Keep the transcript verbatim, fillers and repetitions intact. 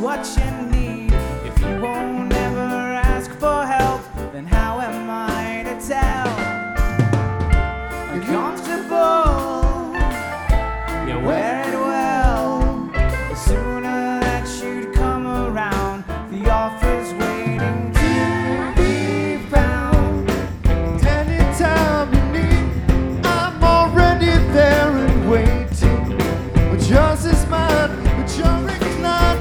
what you need. If you won't ever ask for help, then how am I to tell?